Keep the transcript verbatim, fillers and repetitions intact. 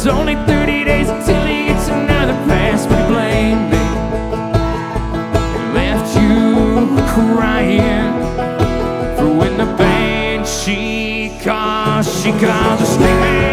only thirty days until he gets another pass, but he blamed me and left you crying for when the band she calls, she calls her screaming.